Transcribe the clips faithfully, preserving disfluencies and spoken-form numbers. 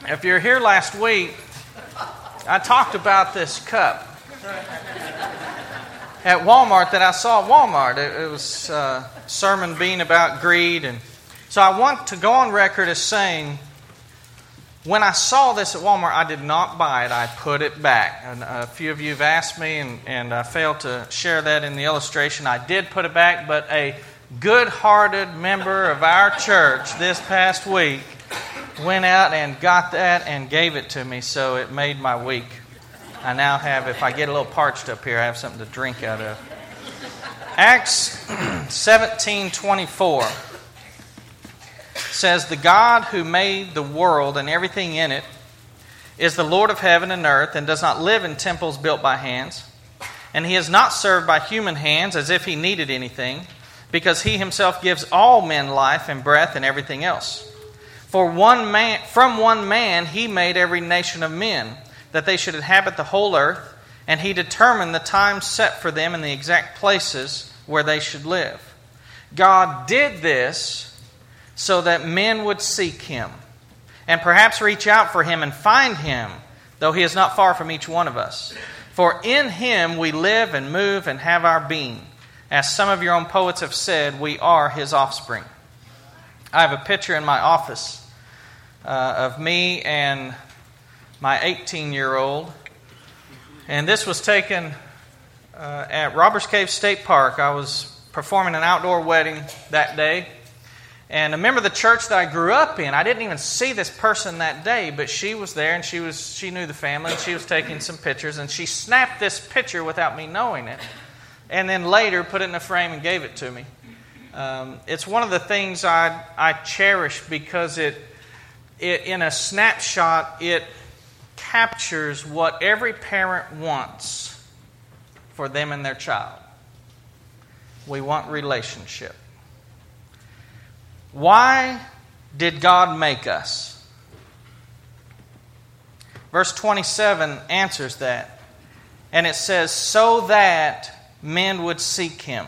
If you're here last week, I talked about this cup at Walmart that I saw at Walmart. It, it was a sermon being about greed. And so I want to go on record as saying, when I saw this at Walmart, I did not buy it. I put it back. And a few of you have asked me, and, and I failed to share that in the illustration. I did put it back, but a good-hearted member of our church this past week went out and got that and gave it to me, so it made my week. I now have, if I get a little parched up here, I have something to drink out of. Acts seventeen twenty-four says, "The God who made the world and everything in it is the Lord of heaven and earth and does not live in temples built by hands. And He is not served by human hands as if He needed anything, because He Himself gives all men life and breath and everything else. For one man, from one man He made every nation of men, that they should inhabit the whole earth, and He determined the times set for them and the exact places where they should live. God did this so that men would seek Him, and perhaps reach out for Him and find Him, though He is not far from each one of us. For in Him we live and move and have our being. As some of your own poets have said, we are His offspring." I have a picture in my office uh, of me and my eighteen-year-old. And this was taken uh, at Robbers Cave State Park. I was performing an outdoor wedding that day. And a member of the church that I grew up in, I didn't even see this person that day, but she was there and she was she knew the family and she was taking some pictures. And she snapped this picture without me knowing it. And then later put it in a frame and gave it to me. Um, it's one of the things I I cherish because it, it in a snapshot, it captures what every parent wants for them and their child. We want relationship. Why did God make us? Verse twenty-seven answers that. And it says, so that men would seek Him.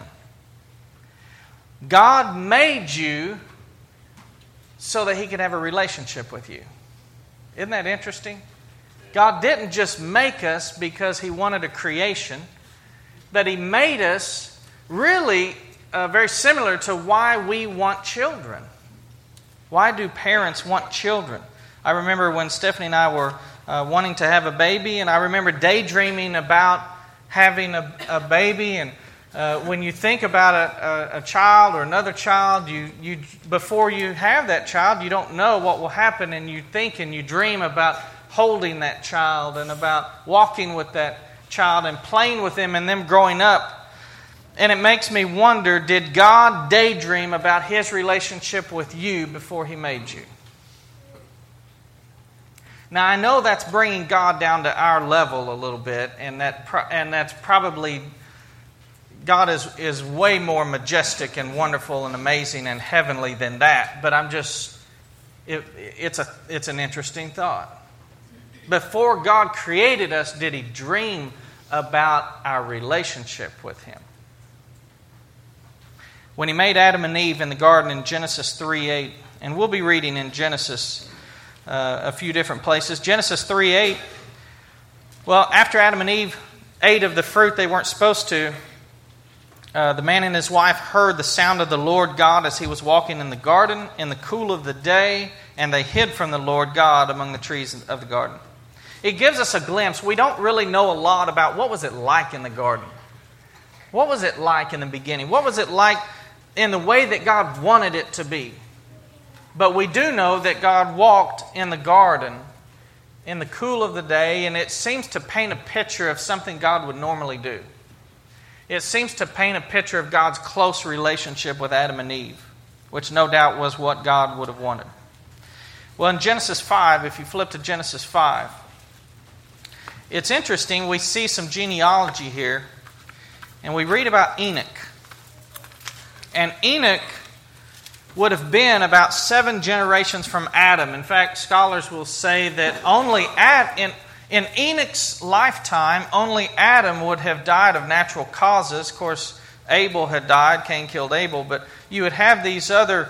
God made you so that He could have a relationship with you. Isn't that interesting? God didn't just make us because He wanted a creation, but He made us really uh, very similar to why we want children. Why do parents want children? I remember when Stephanie and I were uh, wanting to have a baby, and I remember daydreaming about having a, a baby. And uh, when you think about a, a, a child or another child, you, you before you have that child, you don't know what will happen, and you think and you dream about holding that child and about walking with that child and playing with them and them growing up. And it makes me wonder, did God daydream about His relationship with you before He made you? Now, I know that's bringing God down to our level a little bit, and that pro- and that's probably, God is, is way more majestic and wonderful and amazing and heavenly than that. But I'm just, it, it's a it's an interesting thought. Before God created us, did He dream about our relationship with Him? When He made Adam and Eve in the garden in Genesis three eight, and we'll be reading in Genesis uh, a few different places. Genesis three eight, well, after Adam and Eve ate of the fruit they weren't supposed to, uh, the man and his wife heard the sound of the Lord God as He was walking in the garden in the cool of the day, and they hid from the Lord God among the trees of the garden. It gives us a glimpse. We don't really know a lot about what was it like in the garden. What was it like in the beginning? What was it like in the way that God wanted it to be? But we do know that God walked in the garden in the cool of the day, and it seems to paint a picture of something God would normally do. It seems to paint a picture of God's close relationship with Adam and Eve, which no doubt was what God would have wanted. Well, in Genesis five, if you flip to Genesis five, it's interesting. We see some genealogy here, and we read about Enoch. And Enoch would have been about seven generations from Adam. In fact, scholars will say that only Ad, in, in Enoch's lifetime, only Adam would have died of natural causes. Of course, Abel had died. Cain killed Abel. But you would have these other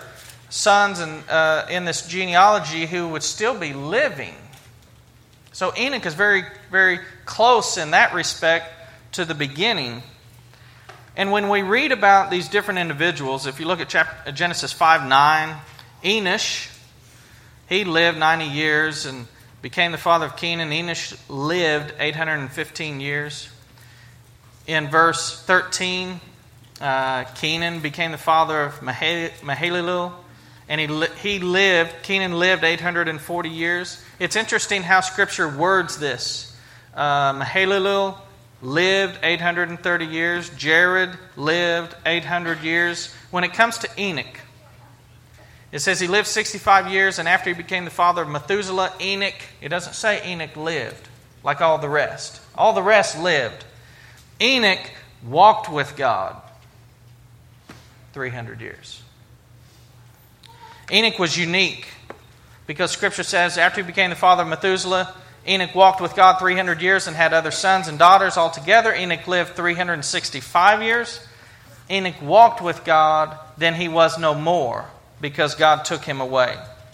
sons and, uh, in this genealogy who would still be living. So Enoch is very, very close in that respect to the beginning. And when we read about these different individuals, if you look at chapter, Genesis five nine, Enosh, he lived ninety years and became the father of Kenan. Enosh lived eight hundred fifteen years. In verse thirteen, uh, Kenan became the father of Mahalalel, and he li- he lived, Kenan lived eight hundred forty years. It's interesting how Scripture words this. Uh, Mahalalel lived eight hundred thirty years. Jared lived eight hundred years. When it comes to Enoch, it says he lived sixty-five years, and after he became the father of Methuselah, Enoch, it doesn't say Enoch lived like all the rest. All the rest lived. Enoch walked with God three hundred years. Enoch was unique because Scripture says after he became the father of Methuselah, Enoch walked with God three hundred years and had other sons and daughters. Altogether, Enoch lived three hundred sixty-five years. Enoch walked with God, then he was no more because God took him away.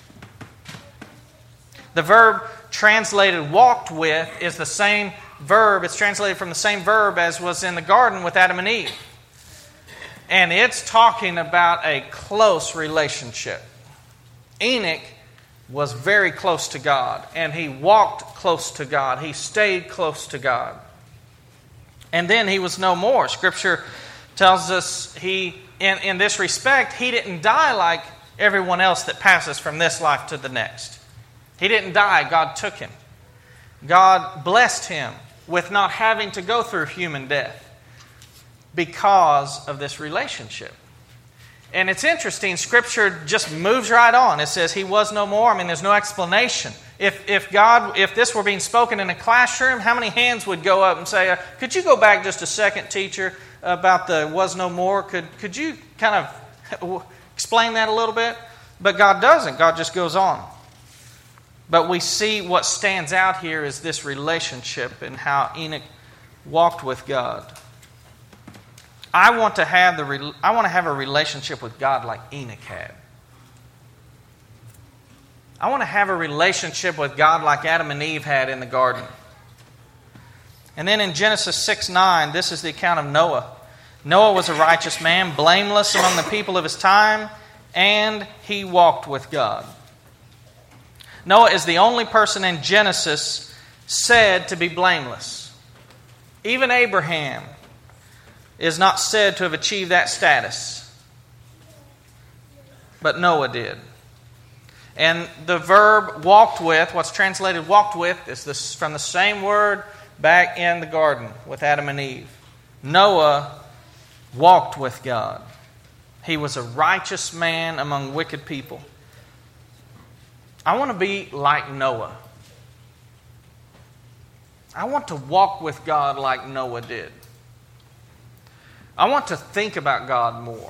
The verb translated walked with is the same verb. It's translated from the same verb as was in the garden with Adam and Eve. And it's talking about a close relationship. Enoch was very close to God, and he walked close to God. He stayed close to God. And then he was no more. Scripture tells us he, in, in this respect, he didn't die like everyone else that passes from this life to the next. He didn't die. God took him. God blessed him with not having to go through human death because of this relationship. And it's interesting, Scripture just moves right on. It says he was no more. I mean, there's no explanation. If if God, if this were being spoken in a classroom, how many hands would go up and say, uh, could you go back just a second, teacher, about the was no more? Could, could you kind of explain that a little bit? But God doesn't. God just goes on. But we see what stands out here is this relationship and how Enoch walked with God. I want to have the I want to have a relationship with God like Enoch had. I want to have a relationship with God like Adam and Eve had in the garden. And then in Genesis six nine, this is the account of Noah. Noah was a righteous man, blameless among the people of his time, and he walked with God. Noah is the only person in Genesis said to be blameless. Even Abraham is not said to have achieved that status. But Noah did. And the verb walked with, what's translated walked with, is this from the same word back in the garden with Adam and Eve. Noah walked with God. He was a righteous man among wicked people. I want to be like Noah. I want to walk with God like Noah did. I want to think about God more.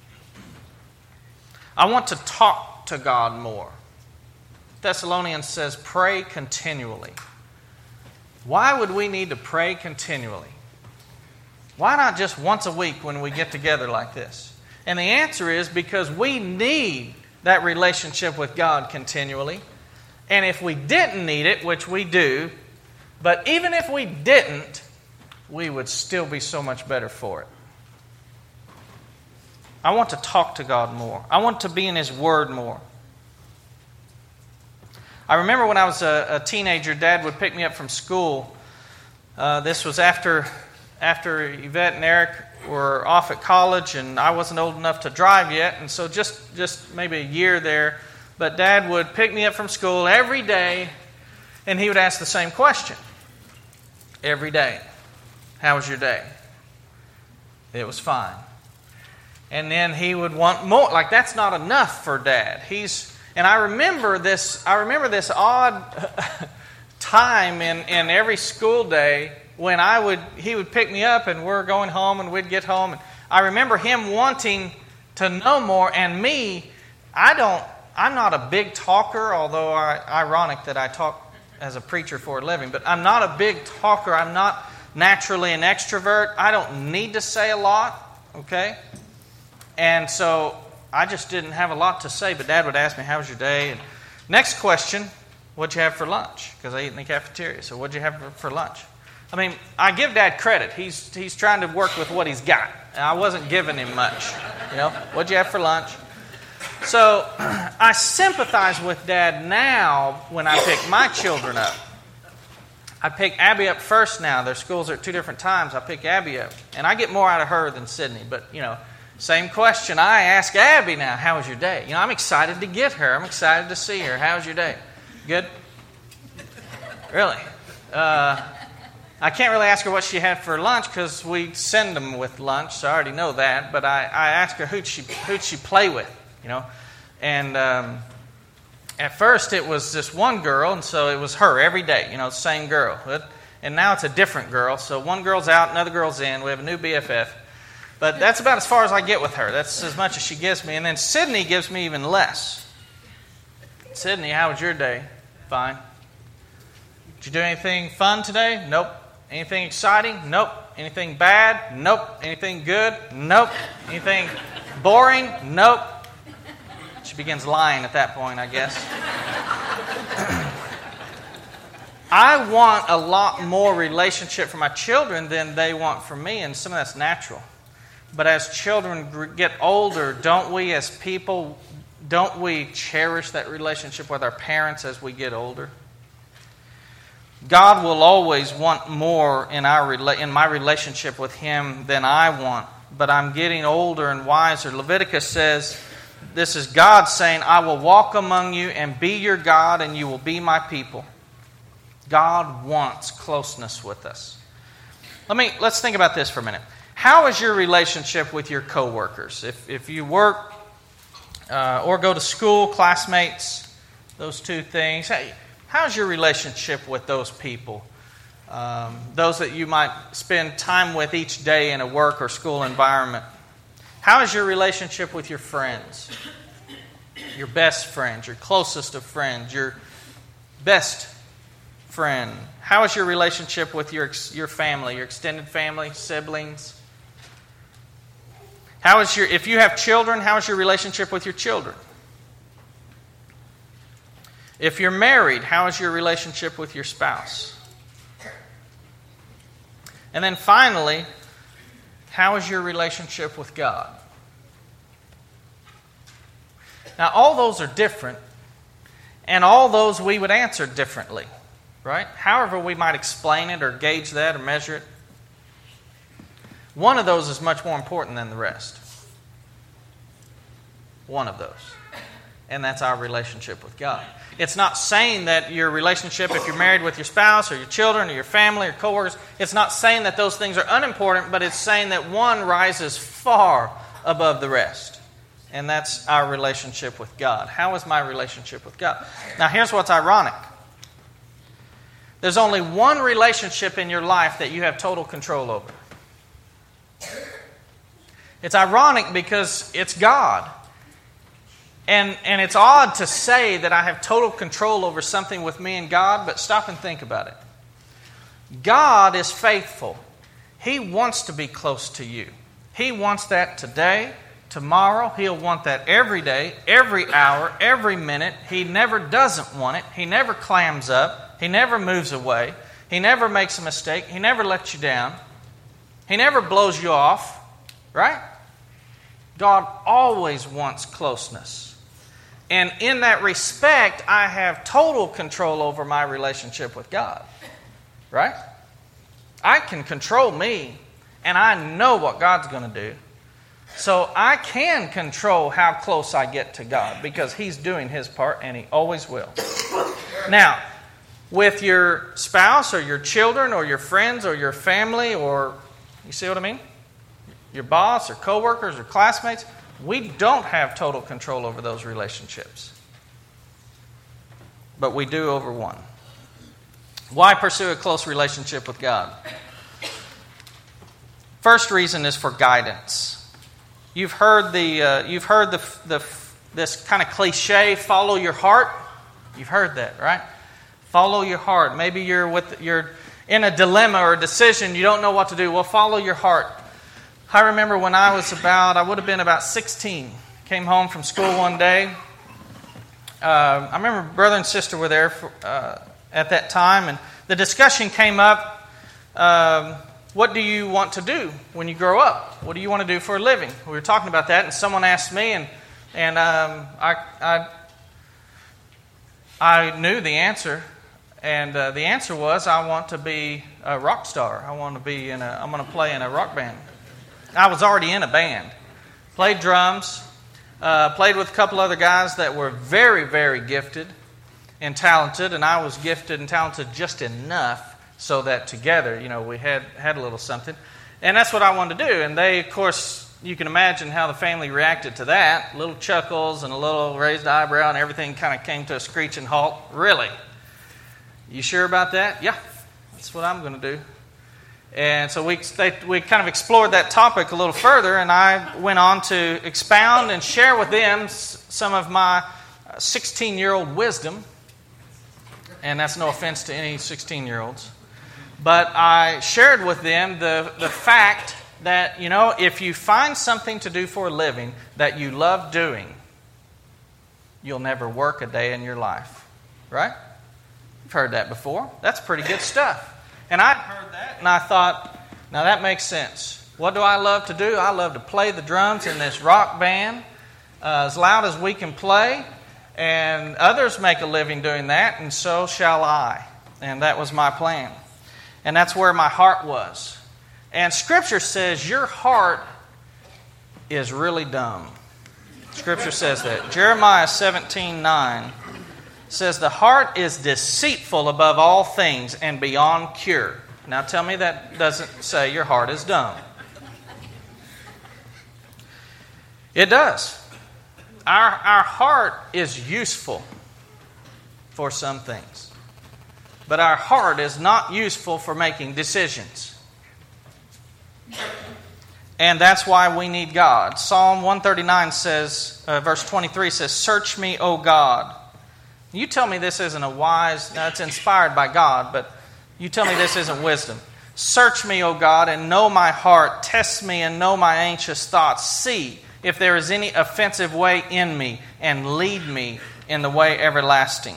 I want to talk to God more. Thessalonians says, pray continually. Why would we need to pray continually? Why not just once a week when we get together like this? And the answer is because we need that relationship with God continually. And if we didn't need it, which we do, but even if we didn't, we would still be so much better for it. I want to talk to God more. I want to be in His Word more. I remember when I was a, a teenager, Dad would pick me up from school. Uh, this was after, after Yvette and Eric were off at college, and I wasn't old enough to drive yet, and so just, just maybe a year there. But Dad would pick me up from school every day, and he would ask the same question. Every day. How was your day? It was fine. And then he would want more. Like, that's not enough for Dad. He's and I remember this. I remember this odd time in, in every school day when I would he would pick me up and we're going home and we'd get home. And I remember him wanting to know more, and me, I don't. I'm not a big talker, although I, ironic that I talk as a preacher for a living. But I'm not a big talker. I'm not naturally an extrovert. I don't need to say a lot. Okay. And so I just didn't have a lot to say, but Dad would ask me, how was your day? And next question, what'd you have for lunch? Because I eat in the cafeteria. So what'd you have for, for lunch? I mean, I give Dad credit. He's he's trying to work with what he's got. And I wasn't giving him much. You know, what'd you have for lunch? So I sympathize with Dad now when I pick my children up. I pick Abby up first now. Their schools are at two different times. I pick Abby up. And I get more out of her than Sydney. But, you know, same question. I ask Abby now, how was your day? You know, I'm excited to get her. I'm excited to see her. How was your day? Good? Really? Uh, I can't really ask her what she had for lunch because we send them with lunch, so I already know that. But I, I ask her who'd she, who'd she play with, you know. And um, at first it was this one girl, and so it was her every day, you know, the same girl. And now it's a different girl. So one girl's out, another girl's in. We have a new B F F. But that's about as far as I get with her. That's as much as she gives me. And then Sydney gives me even less. Sydney, how was your day? Fine. Did you do anything fun today? Nope. Anything exciting? Nope. Anything bad? Nope. Anything good? Nope. Anything boring? Nope. She begins lying at that point, I guess. I want a lot more relationship from my children than they want from me, and some of that's natural. But as children get older, don't we as people, don't we cherish that relationship with our parents as we get older? God will always want more in our in my relationship with Him than I want. But I'm getting older and wiser. Leviticus says, this is God saying, I will walk among you and be your God, and you will be my people. God wants closeness with us. Let me let's think about this for a minute. How is your relationship with your coworkers? If if you work uh, or go to school, classmates, those two things. Hey, how's your relationship with those people? Um, those that you might spend time with each day in a work or school environment. How is your relationship with your friends? Your best friends, your closest of friends, your best friend. How is your relationship with your your family, your extended family, siblings? How is your if you have children, how is your relationship with your children? If you're married, how is your relationship with your spouse? And then finally, how is your relationship with God? Now, all those are different, and all those we would answer differently, right? However we might explain it or gauge that or measure it. One of those is much more important than the rest. One of those. And that's our relationship with God. It's not saying that your relationship, if you're married with your spouse or your children or your family or coworkers, it's not saying that those things are unimportant, but it's saying that one rises far above the rest. And that's our relationship with God. How is my relationship with God? Now, here's what's ironic. There's only one relationship in your life that you have total control over. It's ironic because it's God. And, and it's odd to say that I have total control over something with me and God, but stop and think about it. God is faithful. He wants to be close to you. He wants that today, tomorrow. He'll want that every day, every hour, every minute. He never doesn't want it. He never clams up. He never moves away. He never makes a mistake. He never lets you down. He never blows you off. Right? God always wants closeness. And in that respect, I have total control over my relationship with God. Right? I can control me, and I know what God's going to do. So I can control how close I get to God because He's doing His part, and He always will. Now, with your spouse or your children or your friends or your family or, you see what I mean? Your boss or coworkers or classmates, we don't have total control over those relationships. But we do over one. Why pursue a close relationship with God? First reason is for guidance. You've heard the uh, you've heard the the this kind of cliche, follow your heart. You've heard that, right? Follow your heart. Maybe you're with you're in a dilemma or a decision, you don't know what to do. Well, follow your heart. I remember when I was about, I would have been about sixteen. came home from school one day. Uh, I remember brother and sister were there for, uh, at that time, and the discussion came up, um, what do you want to do when you grow up? What do you want to do for a living? We were talking about that, and someone asked me, and, and um, I, I, I knew the answer, and uh, the answer was, I want to be a rock star. I want to be in a, I'm going to play in a rock band. I was already in a band, played drums, Uh, played with a couple other guys that were very, very gifted and talented, and I was gifted and talented just enough so that together, you know, we had, had a little something. And that's what I wanted to do. And they, of course, you can imagine how the family reacted to that. Little chuckles and a little raised eyebrow, and everything kind of came to a screeching halt. Really? You sure about that? Yeah, that's what I'm going to do. And so we they, we kind of explored that topic a little further, and I went on to expound and share with them some of my sixteen-year-old wisdom. And that's no offense to any sixteen-year-olds. But I shared with them the, the fact that, you know, if you find something to do for a living that you love doing, you'll never work a day in your life. Right? You've heard that before. That's pretty good stuff. And I heard that, and I thought, now that makes sense. What do I love to do? I love to play the drums in this rock band uh, as loud as we can play, and others make a living doing that, and so shall I. And that was my plan. And that's where my heart was. And Scripture says your heart is really dumb. Scripture says that. Jeremiah seventeen nine. Says the heart is deceitful above all things and beyond cure. Now tell me that doesn't say your heart is dumb. It does. Our, our heart is useful for some things. But our heart is not useful for making decisions. And that's why we need God. Psalm one thirty-nine says, uh, verse twenty-three says, "Search me, O God." You tell me this isn't a wise, now it's inspired by God, but you tell me this isn't wisdom. "Search me, O God, and know my heart. Test me and know my anxious thoughts. See if there is any offensive way in me, and lead me in the way everlasting."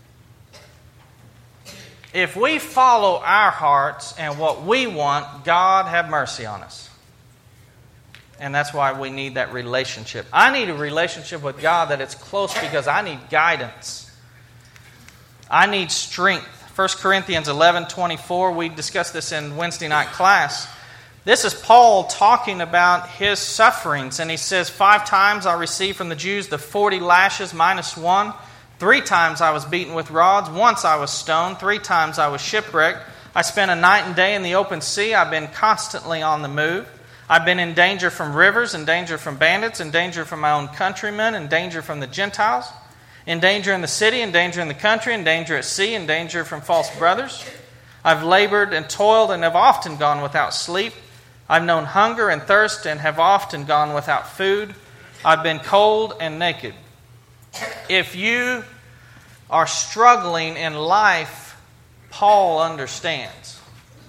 If we follow our hearts and what we want, God have mercy on us. And that's why we need that relationship. I need a relationship with God that it's close because I need guidance. I need strength. First Corinthians eleven twenty-four, we discussed this in Wednesday night class. This is Paul talking about his sufferings. And he says, five times I received from the Jews the forty lashes minus one. Three times I was beaten with rods. Once I was stoned. Three times I was shipwrecked. I spent a night and day in the open sea. I've been constantly on the move. I've been in danger from rivers, in danger from bandits, in danger from my own countrymen, in danger from the Gentiles. In danger in the city, in danger in the country, in danger at sea, in danger from false brothers. I've labored and toiled and have often gone without sleep. I've known hunger and thirst and have often gone without food. I've been cold and naked. If you are struggling in life, Paul understands.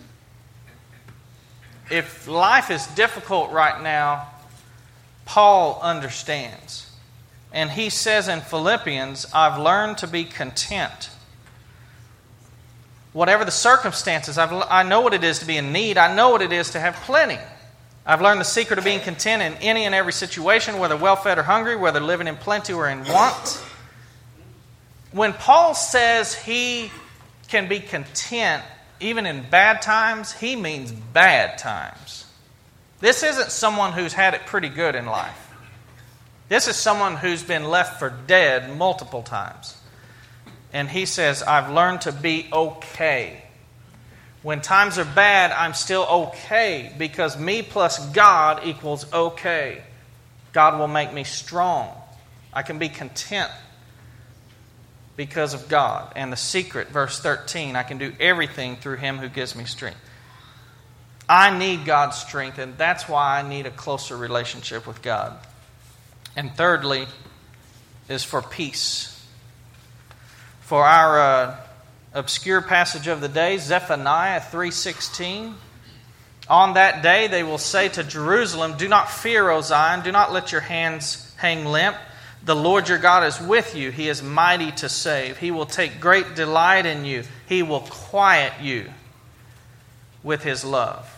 If life is difficult right now, Paul understands. And he says in Philippians, I've learned to be content. Whatever the circumstances, I've, I know what it is to be in need. I know what it is to have plenty. I've learned the secret of being content in any and every situation, whether well-fed or hungry, whether living in plenty or in want. When Paul says he can be content even in bad times, he means bad times. This isn't someone who's had it pretty good in life. This is someone who's been left for dead multiple times. And he says, I've learned to be okay. When times are bad, I'm still okay because me plus God equals okay. God will make me strong. I can be content because of God. And the secret, verse thirteen, I can do everything through Him who gives me strength. I need God's strength, and that's why I need a closer relationship with God. And thirdly, is for peace. For our uh, obscure passage of the day, Zephaniah three sixteen. On that day they will say to Jerusalem, do not fear, O Zion, do not let your hands hang limp. The Lord your God is with you. He is mighty to save. He will take great delight in you. He will quiet you with His love.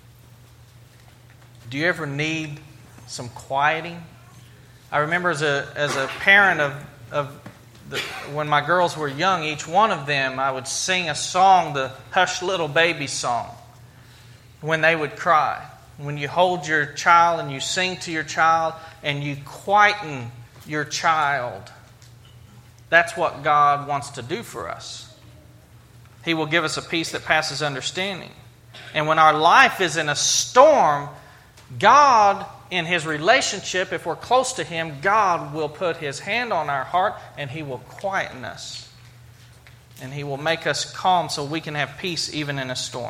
Do you ever need some quieting? I remember as a as a parent of, of the, when my girls were young, each one of them, I would sing a song, the Hush Little Baby song, when they would cry. When you hold your child and you sing to your child and you quieten your child, that's what God wants to do for us. He will give us a peace that passes understanding. And when our life is in a storm, God, in His relationship, if we're close to Him, God will put His hand on our heart and He will quieten us. And He will make us calm so we can have peace even in a storm.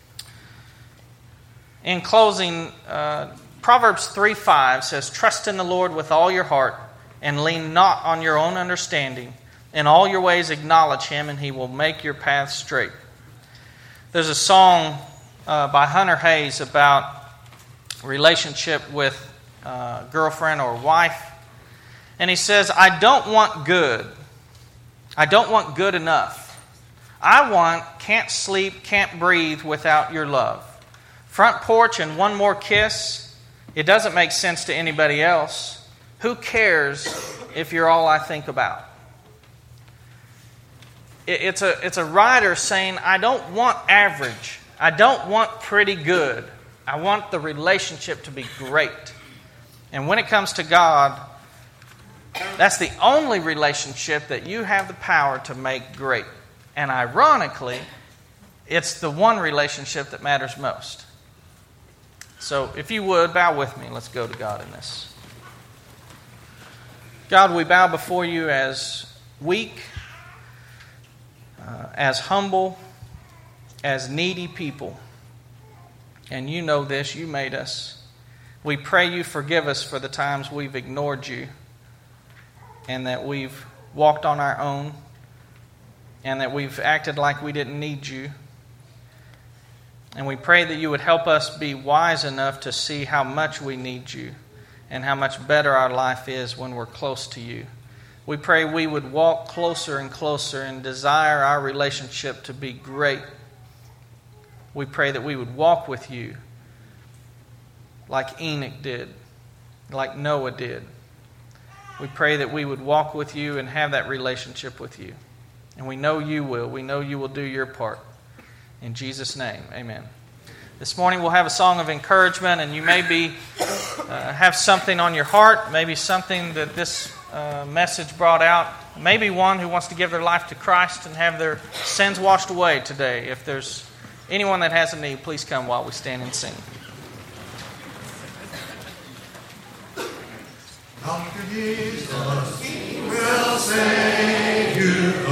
In closing, uh, Proverbs three five says, "Trust in the Lord with all your heart and lean not on your own understanding. In all your ways acknowledge Him and He will make your path straight." There's a song uh, by Hunter Hayes about relationship with uh, girlfriend or wife. And he says, "I don't want good. I don't want good enough. I want can't sleep, can't breathe without your love. Front porch and one more kiss. It doesn't make sense to anybody else. Who cares if you're all I think about?" It's a, it's a writer saying, I don't want average. I don't want pretty good. I want the relationship to be great. And when it comes to God, that's the only relationship that you have the power to make great. And ironically, it's the one relationship that matters most. So if you would, bow with me. Let's go to God in this. God, we bow before you as weak, uh, as humble, as needy people. And you know this, you made us. We pray you forgive us for the times we've ignored you and that we've walked on our own and that we've acted like we didn't need you. And we pray that you would help us be wise enough to see how much we need you and how much better our life is when we're close to you. We pray we would walk closer and closer and desire our relationship to be great. We pray that we would walk with you like Enoch did, like Noah did. We pray that we would walk with you and have that relationship with you. And we know you will. We know you will do your part. In Jesus' name, amen. This morning we'll have a song of encouragement, and you may be uh, have something on your heart, maybe something that this uh, message brought out, maybe one who wants to give their life to Christ and have their sins washed away today. If there's anyone that has a need, please come while we stand and sing. Doctor Jesus, He will save you.